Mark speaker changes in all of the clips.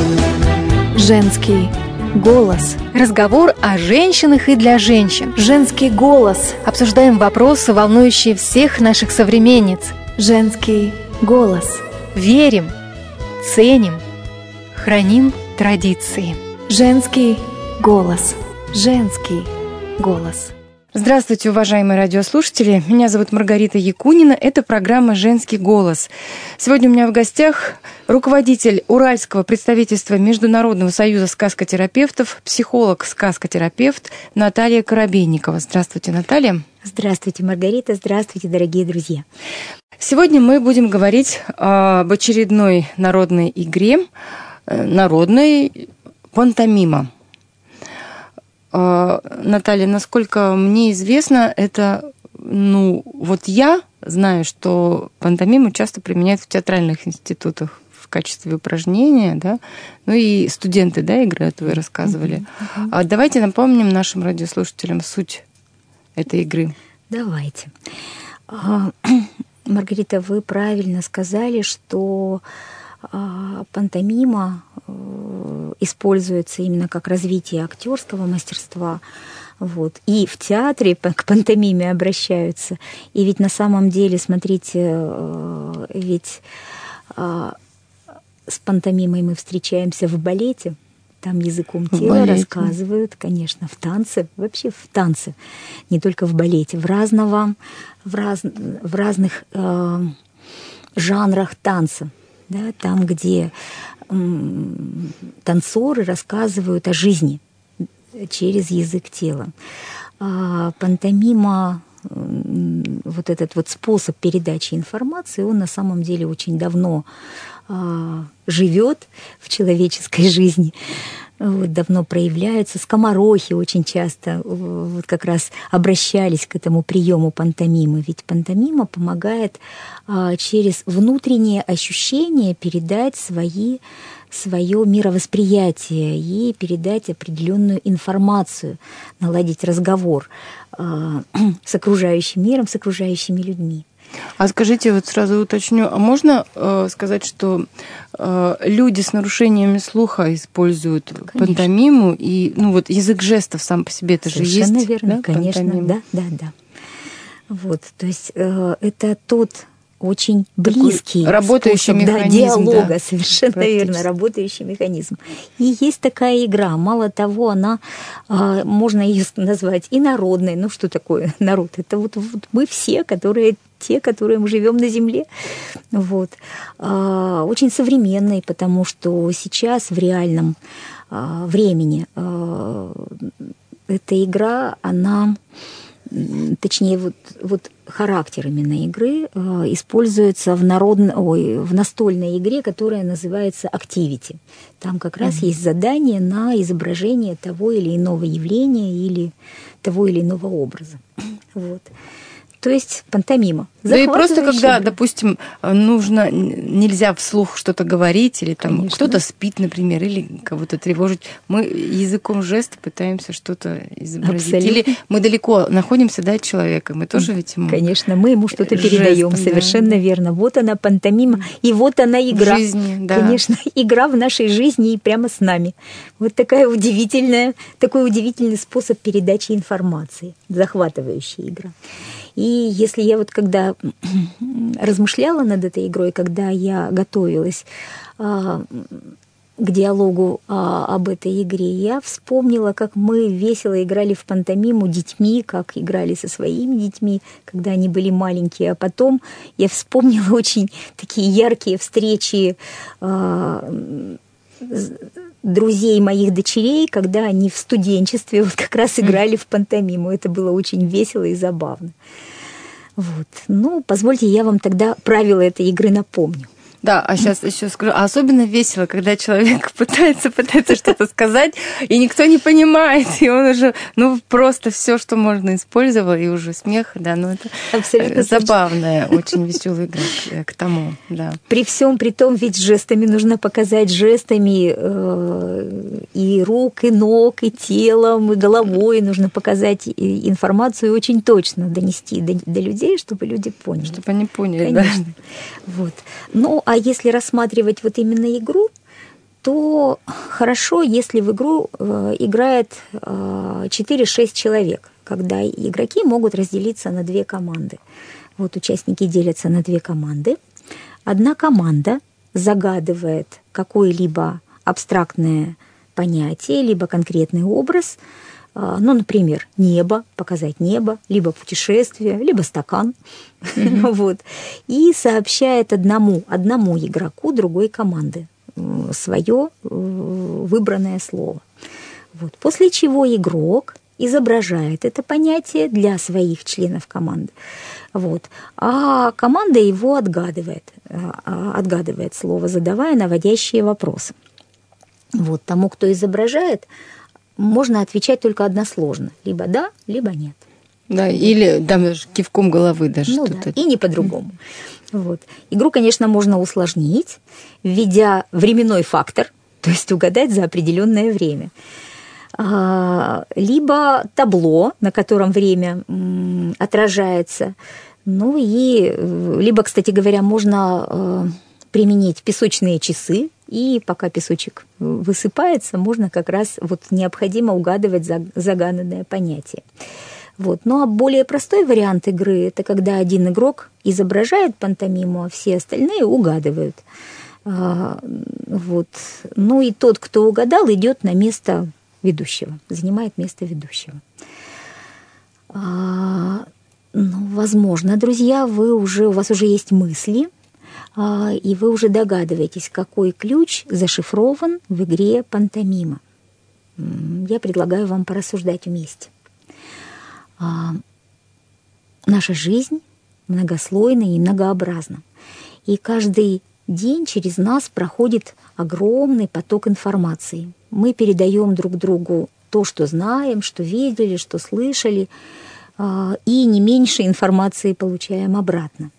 Speaker 1: Женский голос.
Speaker 2: Разговор о женщинах и для женщин.
Speaker 1: Женский голос.
Speaker 2: Обсуждаем вопросы, волнующие всех наших современниц.
Speaker 1: Женский голос.
Speaker 2: Верим, ценим, храним традиции.
Speaker 1: Женский голос. Женский голос.
Speaker 3: Здравствуйте, уважаемые радиослушатели. Меня зовут Маргарита Якунина. Это программа «Женский голос». Сегодня у меня в гостях руководитель Уральского представительства Международного союза сказкотерапевтов, психолог-сказкотерапевт Наталья Коробейникова. Здравствуйте, Наталья.
Speaker 4: Здравствуйте, Маргарита. Здравствуйте, дорогие друзья.
Speaker 3: Сегодня мы будем говорить об очередной народной игре, народной пантомима. Наталья, насколько мне известно, это, я знаю, что пантомиму часто применяют в театральных институтах в качестве упражнения, да, и студенты, да, играют, вы рассказывали. Давайте напомним нашим радиослушателям суть этой игры.
Speaker 4: Давайте. Маргарита, вы правильно сказали, что пантомима используется именно как развитие актерского мастерства. Вот. И в театре к пантомиме обращаются. И ведь на самом деле, смотрите, ведь с пантомимой мы встречаемся в балете. Там языком тела рассказывают, конечно, в танце, вообще в танце, не только в балете, в разных жанрах танца. Да, там, где танцоры рассказывают о жизни через язык тела. Пантомима, вот этот вот способ передачи информации, он на самом деле очень давно живет в человеческой жизни. Вот, давно проявляются. Скоморохи очень часто вот как раз обращались к этому приему пантомимы. Ведь пантомима помогает через внутренние ощущения передать свое мировосприятие и передать определенную информацию, наладить разговор с окружающим миром, с окружающими людьми.
Speaker 3: А скажите, вот сразу уточню, а можно сказать, что люди с нарушениями слуха используют пантомиму, и язык жестов сам по себе это
Speaker 4: совершенно
Speaker 3: же есть?
Speaker 4: Верно,
Speaker 3: да,
Speaker 4: конечно,
Speaker 3: пантомима?
Speaker 4: да. Вот, то есть это тот очень близкий
Speaker 3: работающий
Speaker 4: способ
Speaker 3: механизм,
Speaker 4: диалога,
Speaker 3: да,
Speaker 4: совершенно верно, работающий механизм. И есть такая игра, мало того, она, можно ее назвать и народной. Ну что такое народ? Это вот мы все, которые мы живем на земле. Вот. Очень современной, потому что сейчас в реальном времени эта игра, она... Точнее, вот характер именно игры используется в настольной игре, которая называется «Activity». Там как раз есть задание на изображение того или иного явления или того или иного образа. Вот. То есть пантомима.
Speaker 3: Да и просто когда, допустим, нельзя вслух что-то говорить, или там кто-то спит, например, или кого-то тревожить, мы языком жеста пытаемся что-то изобразить. Абсолютно. Или мы далеко находимся, да, от человека, мы тоже ведь ему...
Speaker 4: Конечно, мы ему что-то передаем, совершенно верно. Вот она пантомима, и вот она игра.
Speaker 3: В жизни, да.
Speaker 4: Конечно, игра в нашей жизни и прямо с нами. Вот такой удивительный способ передачи информации, захватывающая игра. И если я когда размышляла над этой игрой, когда я готовилась к диалогу об этой игре, я вспомнила, как мы весело играли в пантомиму детьми, как играли со своими детьми, когда они были маленькие. А потом я вспомнила очень такие яркие встречи друзей моих дочерей, когда они в студенчестве вот как раз играли в пантомиму. Это было очень весело и забавно. Вот. Позвольте, я вам тогда правила этой игры напомню.
Speaker 3: Да, а сейчас еще скажу, особенно весело, когда человек пытается что-то сказать, и никто не понимает, и он уже, просто все, что можно, использовал, и уже смех, да, это абсолютно забавная, очень веселая игра к тому, да.
Speaker 4: При всем при том, ведь жестами нужно показать, жестами и рук, и ног, и телом, и головой нужно показать информацию и очень точно донести до людей, чтобы люди поняли.
Speaker 3: Чтобы они поняли,
Speaker 4: конечно. Да. Вот. А если рассматривать вот именно игру, то хорошо, если в игру играет 4-6 человек, когда игроки могут разделиться на 2 команды. Вот участники делятся на 2 команды. Одна команда загадывает какое-либо абстрактное понятие, либо конкретный образ, ну, например, небо, показать небо, либо путешествие, либо стакан, вот, и сообщает одному игроку другой команды свое выбранное слово. Вот. После чего игрок изображает это понятие для своих членов команды, вот, а команда его отгадывает слово, задавая наводящие вопросы. Вот, тому, кто изображает, можно отвечать только односложно. Либо да, либо нет.
Speaker 3: Да, или даже кивком головы даже что-то.
Speaker 4: Да, и не по-другому. Вот. Игру, конечно, можно усложнить, введя временной фактор, то есть угадать за определенное время. Либо табло, на котором время отражается. Ну и либо, кстати говоря, можно применить песочные часы, и пока песочек высыпается, можно как раз вот необходимо угадывать загаданное понятие. Вот. Ну а более простой вариант игры – это когда один игрок изображает пантомиму, а все остальные угадывают. Вот. Ну и тот, кто угадал, идет на место ведущего, занимает место ведущего. Ну, возможно, друзья, у вас уже есть мысли, и вы уже догадываетесь, какой ключ зашифрован в игре пантомима. Я предлагаю вам порассуждать вместе. Наша жизнь многослойна и многообразна. И каждый день через нас проходит огромный поток информации. Мы передаем друг другу то, что знаем, что видели, что слышали, и не меньше информации получаем обратно.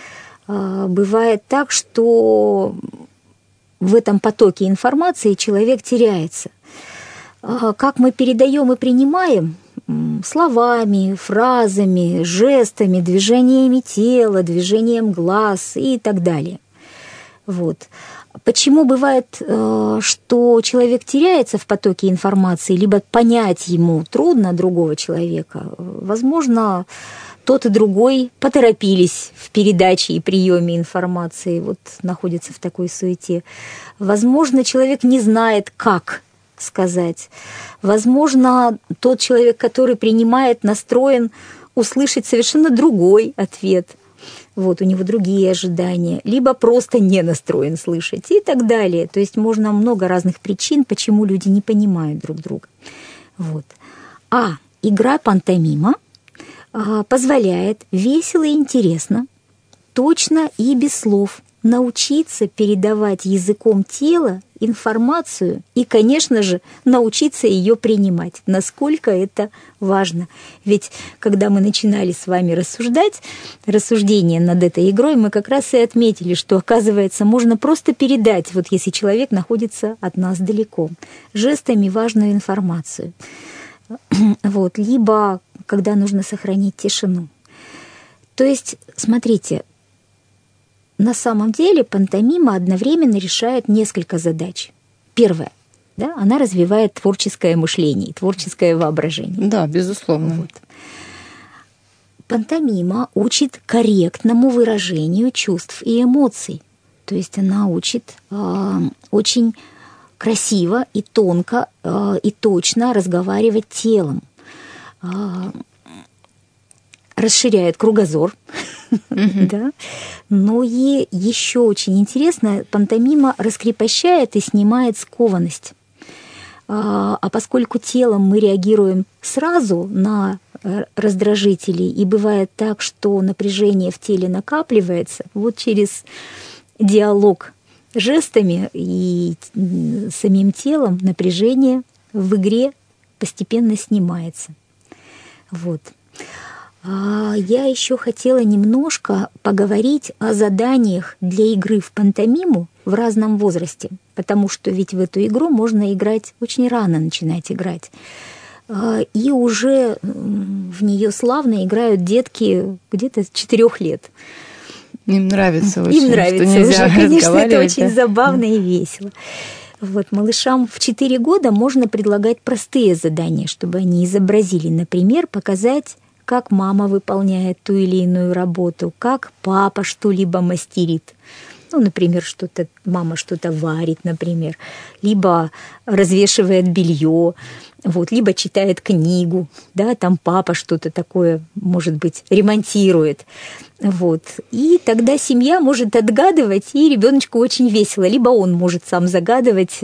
Speaker 4: Бывает так, что в этом потоке информации человек теряется. Как мы передаем и принимаем словами, фразами, жестами, движениями тела, движением глаз и так далее. Вот. Почему бывает, что человек теряется в потоке информации, либо понять ему трудно другого человека? Возможно, тот и другой поторопились в передаче и приеме информации, вот находятся в такой суете. Возможно, человек не знает, как сказать. Возможно, тот человек, который принимает, настроен услышать совершенно другой ответ. Вот, у него другие ожидания. Либо просто не настроен слышать и так далее. То есть можно много разных причин, почему люди не понимают друг друга. Вот. А игра пантомима позволяет весело и интересно, точно и без слов научиться передавать языком тела информацию и, конечно же, научиться ее принимать. Насколько это важно. Ведь когда мы начинали с вами рассуждение над этой игрой, мы как раз и отметили, что, оказывается, можно просто передать, вот если человек находится от нас далеко, жестами важную информацию. Вот. Либо когда нужно сохранить тишину. То есть, смотрите, на самом деле пантомима одновременно решает несколько задач. Первое, да, она развивает творческое мышление, творческое воображение.
Speaker 3: Да, безусловно.
Speaker 4: Вот. Пантомима учит корректному выражению чувств и эмоций. То есть она учит очень красиво и тонко и точно разговаривать телом. Расширяет кругозор. Да? Но и еще очень интересно, пантомима раскрепощает и снимает скованность. А поскольку телом мы реагируем сразу на раздражители, и бывает так, что напряжение в теле накапливается, вот через диалог жестами и самим телом напряжение в игре постепенно снимается. Вот. Я еще хотела немножко поговорить о заданиях для игры в пантомиму в разном возрасте, потому что ведь в эту игру можно играть очень рано, начинать играть. И уже в нее славно играют детки где-то с 4 лет.
Speaker 3: Им нравится очень,
Speaker 4: Им нравится
Speaker 3: что нельзя
Speaker 4: уже, конечно, это очень
Speaker 3: да?
Speaker 4: забавно и весело. Вот, малышам в 4 года можно предлагать простые задания, чтобы они изобразили, например, показать, как мама выполняет ту или иную работу, как папа что-либо мастерит. Ну, например, мама что-то варит, например, либо развешивает белье, вот, либо читает книгу, да, там папа что-то такое, может быть, ремонтирует. Вот. И тогда семья может отгадывать, и ребеночку очень весело. Либо он может сам загадывать,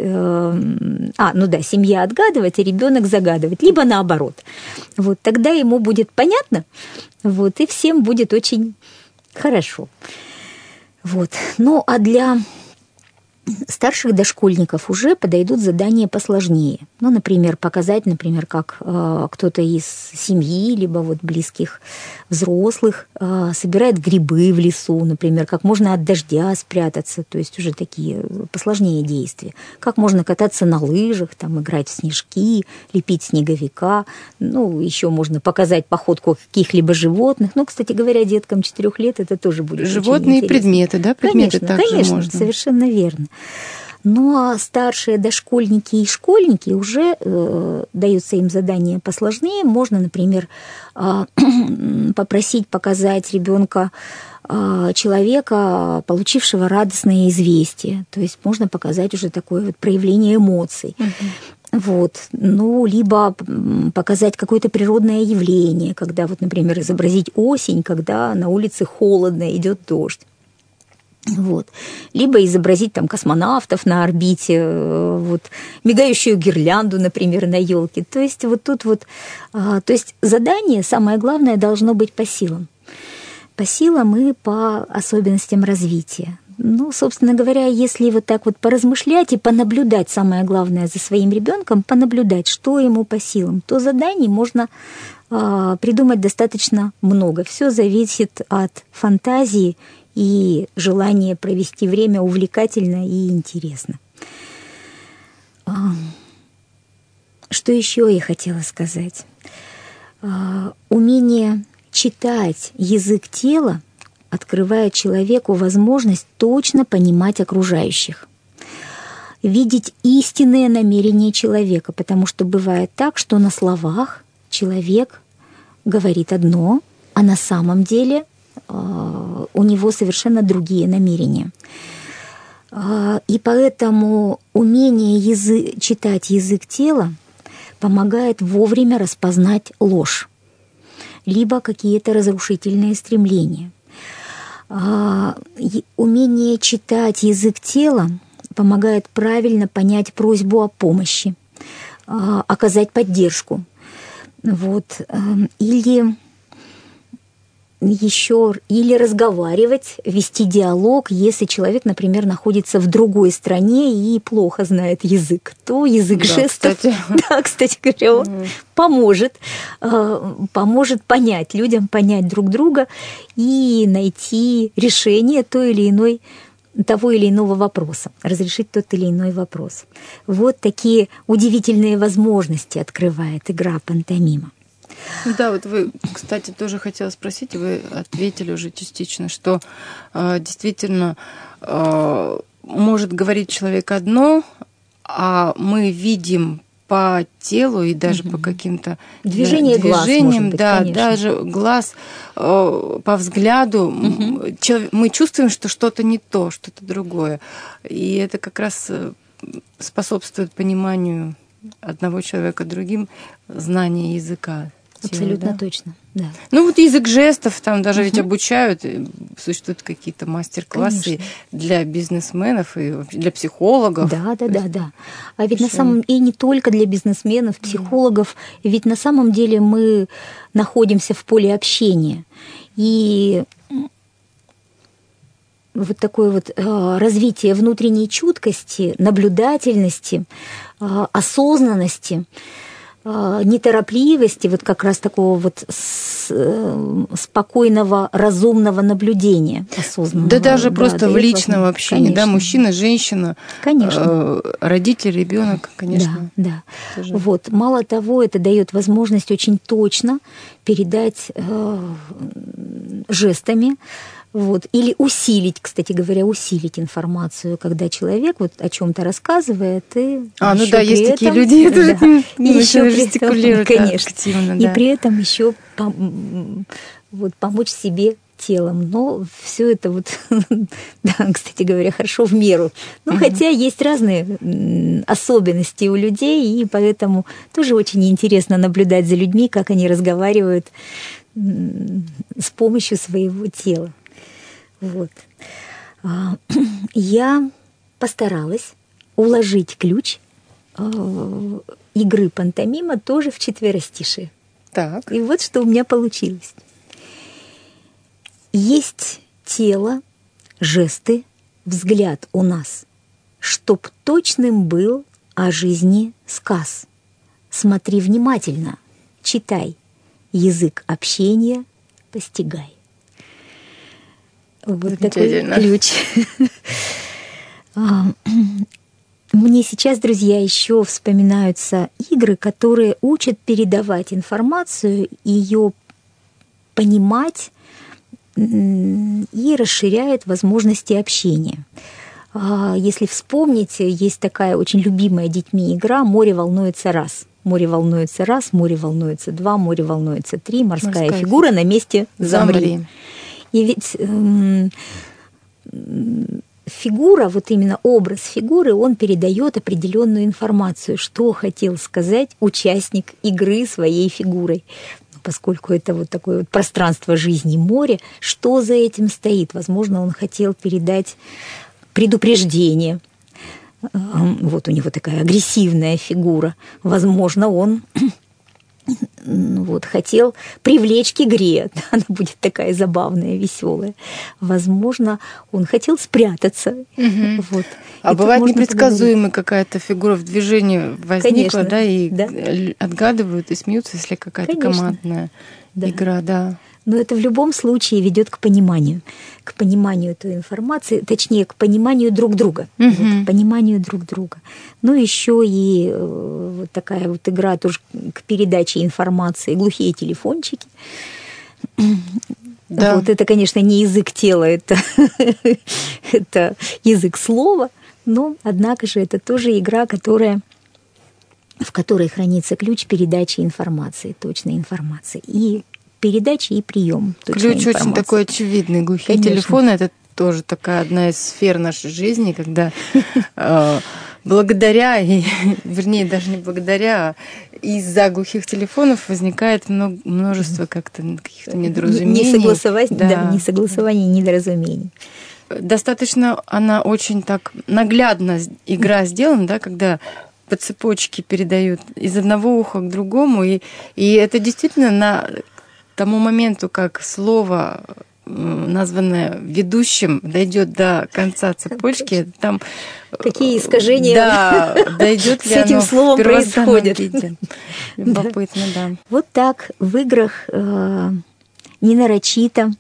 Speaker 4: семья отгадывать, а ребенок загадывать, либо наоборот. Вот, тогда ему будет понятно, вот, и всем будет очень хорошо. Вот. Ну, а для старших дошкольников уже подойдут задания посложнее. Ну, например, показать, как кто-то из семьи, либо вот близких взрослых собирает грибы в лесу, например, как можно от дождя спрятаться, то есть уже такие посложнее действия. Как можно кататься на лыжах, там, играть в снежки, лепить снеговика. Ну, еще можно показать походку каких-либо животных. Ну, кстати говоря, деткам 4 лет это тоже будет
Speaker 3: животные
Speaker 4: очень интересно.
Speaker 3: Предметы, да? Предметы также
Speaker 4: конечно,
Speaker 3: можно.
Speaker 4: Совершенно верно. Ну, а старшие дошкольники и школьники уже даются им задания посложнее. Можно, например, попросить показать ребенка человека, получившего радостное известие. То есть можно показать уже такое вот проявление эмоций. Вот. Ну, либо показать какое-то природное явление, когда, вот, например, изобразить осень, когда на улице холодно, идет дождь. Вот. Либо изобразить там космонавтов на орбите, вот, мигающую гирлянду, например, на елке. То есть вот тут вот, то есть задание, самое главное, должно быть по силам. По силам и по особенностям развития. Ну, собственно говоря, если вот так вот поразмышлять и понаблюдать, самое главное, за своим ребенком, понаблюдать, что ему по силам, то заданий можно придумать достаточно много. Все зависит от фантазии и желание провести время увлекательно и интересно. Что еще я хотела сказать? Умение читать язык тела открывает человеку возможность точно понимать окружающих, видеть истинные намерения человека, потому что бывает так, что на словах человек говорит одно, а на самом деле у него совершенно другие намерения. И поэтому умение читать язык тела помогает вовремя распознать ложь, либо какие-то разрушительные стремления. Умение читать язык тела помогает правильно понять просьбу о помощи, оказать поддержку. Вот. Или разговаривать, вести диалог, если человек, например, находится в другой стране и плохо знает язык, то язык жестов, кстати говоря, он поможет понять людям, понять друг друга и найти решение того или иного вопроса, разрешить тот или иной вопрос. Вот такие удивительные возможности открывает игра пантомима.
Speaker 3: Да, вот вы, кстати, тоже хотела спросить, и вы ответили уже частично, что действительно может говорить человек одно, а мы видим по телу и даже по каким-то
Speaker 4: движениям,
Speaker 3: да, даже глаз, по взгляду, мы чувствуем, что что-то не то, что-то другое. И это как раз способствует пониманию одного человека другим, знания языка.
Speaker 4: Абсолютно точно, да.
Speaker 3: Ну вот язык жестов, там даже ведь обучают, существуют какие-то мастер-классы для бизнесменов и для психологов.
Speaker 4: Да. А ведь на самом деле и не только для бизнесменов, психологов, ведь на самом деле мы находимся в поле общения. И вот такое вот развитие внутренней чуткости, наблюдательности, осознанности, неторопливости, вот как раз такого вот спокойного, разумного наблюдения осознанного.
Speaker 3: Да даже просто в личном общении, да, мужчина, женщина, родитель, ребенок, конечно.
Speaker 4: Да. Вот. Мало того, это дает возможность очень точно передать жестами Вот. Или усилить, кстати говоря, усилить информацию, когда человек вот о чем-то рассказывает. И
Speaker 3: ну да, есть такие люди, которые
Speaker 4: еще
Speaker 3: жестикулируют,
Speaker 4: конечно,
Speaker 3: активно.
Speaker 4: И при этом еще помочь себе телом. Но все это вот, да, кстати говоря, хорошо в меру. Хотя есть разные особенности у людей, и поэтому тоже очень интересно наблюдать за людьми, как они разговаривают с помощью своего тела. Вот. Я постаралась уложить ключ игры пантомима тоже в четверостишие.
Speaker 3: Так.
Speaker 4: И вот что у меня получилось. Есть тело, жесты, взгляд у нас, чтоб точным был о жизни сказ. Смотри внимательно, читай, язык общения постигай. Вот такой ключ. Мне сейчас, друзья, еще вспоминаются игры, которые учат передавать информацию, ее понимать и расширяют возможности общения. Если вспомнить, есть такая очень любимая детьми игра «Море волнуется раз». Море волнуется раз, море волнуется два, море волнуется три, морская фигура на месте замри. И ведь фигура, вот именно образ фигуры, он передает определенную информацию, что хотел сказать участник игры своей фигурой. Поскольку это вот такое вот пространство жизни, море, что за этим стоит? Возможно, он хотел передать предупреждение. Вот у него такая агрессивная фигура. Возможно, он хотел привлечь к игре. Она будет такая забавная, веселая. Возможно, он хотел спрятаться. Вот.
Speaker 3: А бывает непредсказуемая какая-то фигура в движении возникла, да, и отгадывают и смеются, если какая-то командная игра, да.
Speaker 4: Но это в любом случае ведет к пониманию этой информации, точнее, к пониманию друг друга. К пониманию друг друга. Ну, еще и вот такая вот игра тоже к передаче информации, глухие телефончики. Да. Вот это, конечно, не язык тела, это язык слова, но, однако же, это тоже игра, в которой хранится ключ передачи информации, точной информации. И передачи и прием.
Speaker 3: Ключ очень такой очевидный. Глухие телефоны — это тоже такая одна из сфер нашей жизни, когда благодаря, вернее, даже не благодаря, а из-за глухих телефонов возникает множество каких-то недоразумений.
Speaker 4: Несогласований, недоразумений.
Speaker 3: Достаточно она очень так наглядно игра сделана, да, когда по цепочке передают из одного уха к другому, и это действительно на тому моменту, как слово, названное ведущим, дойдет до конца цепочки, там
Speaker 4: какие искажения
Speaker 3: дойдет ли
Speaker 4: с этим словом происходит.
Speaker 3: Любопытно, да.
Speaker 4: Вот так в играх ненарочито,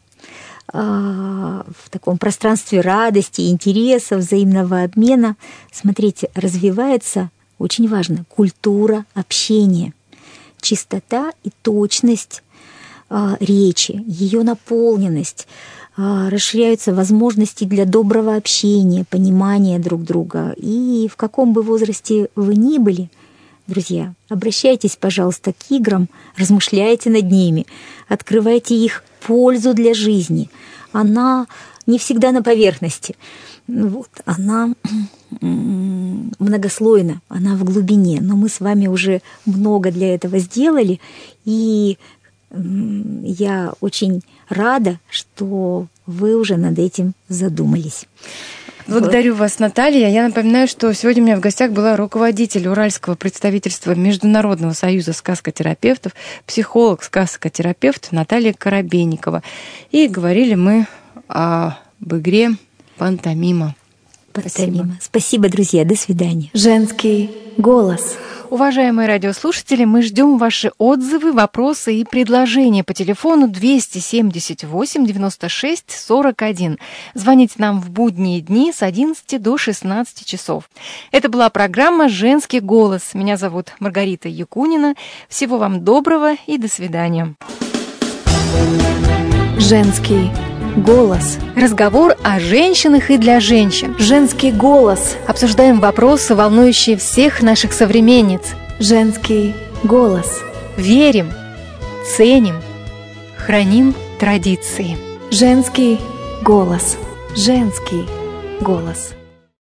Speaker 4: в таком пространстве радости, интереса, взаимного обмена, смотрите, развивается, очень важно, культура общения, чистота и точность речи, ее наполненность, расширяются возможности для доброго общения, понимания друг друга. И в каком бы возрасте вы ни были, друзья, обращайтесь, пожалуйста, к играм, размышляйте над ними, открывайте их пользу для жизни. Она не всегда на поверхности. Вот, она многослойна, она в глубине. Но мы с вами уже много для этого сделали, и я очень рада, что вы уже над этим задумались.
Speaker 3: Благодарю вас, Наталья. Я напоминаю, что сегодня у меня в гостях была руководитель Уральского представительства Международного союза сказкотерапевтов, психолог, сказкотерапевт Наталья Коробейникова. И говорили мы об игре «Пантомима».
Speaker 4: Спасибо, друзья. До свидания.
Speaker 1: Женский голос.
Speaker 2: Уважаемые радиослушатели, мы ждем ваши отзывы, вопросы и предложения по телефону 278 96 41. Звоните нам в будние дни с 11 до 16 часов. Это была программа «Женский голос». Меня зовут Маргарита Якунина. Всего вам доброго и до свидания.
Speaker 1: Женский голос.
Speaker 2: Разговор о женщинах и для женщин.
Speaker 1: Женский голос.
Speaker 2: Обсуждаем вопросы, волнующие всех наших современниц.
Speaker 1: Женский голос.
Speaker 2: Верим, ценим, храним традиции.
Speaker 1: Женский голос. Женский голос.